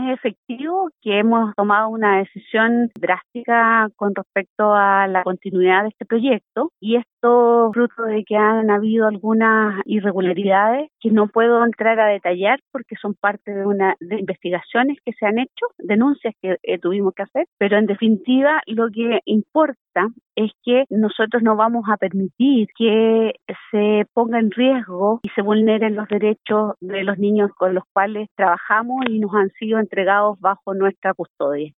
Es efectivo que hemos tomado una decisión drástica con respecto a la continuidad de este proyecto y esto fruto de que han habido algunas irregularidades que no puedo entrar a detallar porque son parte de investigaciones que se han hecho, denuncias que tuvimos que hacer, pero en definitiva lo que importa es que nosotros no vamos a permitir que se ponga en riesgo y se vulneren los derechos de los niños con los cuales trabajamos y nos han sido entregados bajo nuestra custodia.